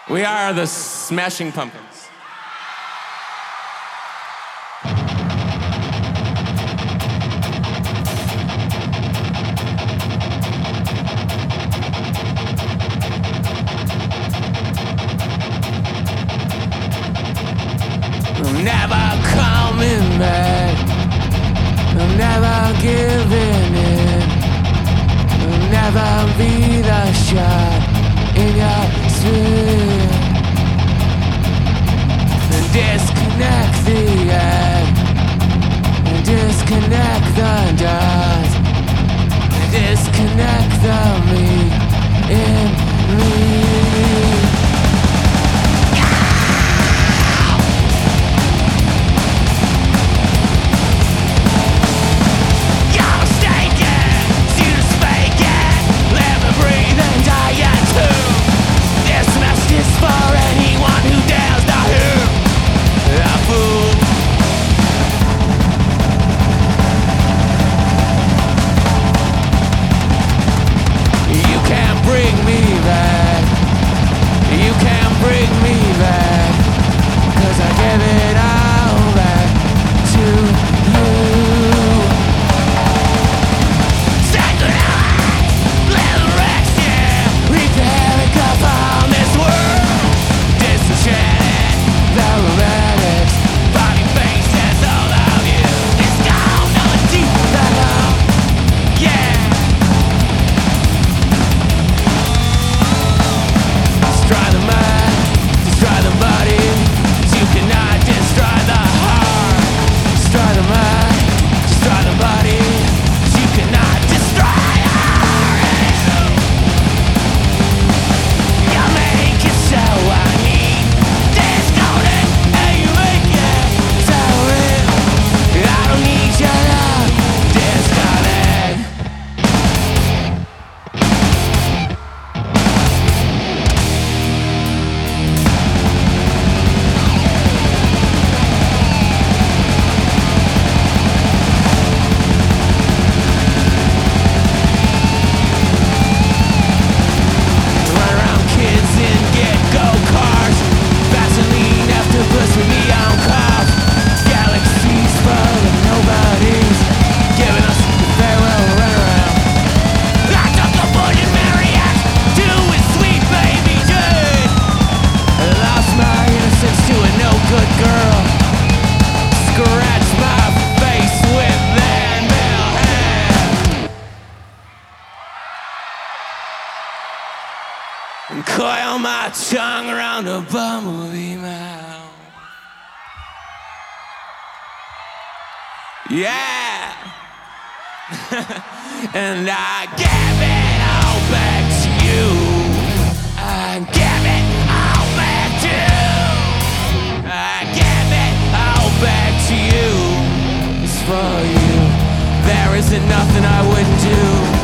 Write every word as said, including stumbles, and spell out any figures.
We are the Smashing Pumpkins. I'm never coming back. I'm never giving in. I'll never be the shot in your sphere. Disconnect the end. Disconnect the dust. Disconnect the me in me. And coil my tongue around a bumblebee mouth. Yeah. And I give it all back to you. I give it all back to you. I give it all back to you. It's for you. There isn't nothing I wouldn't do.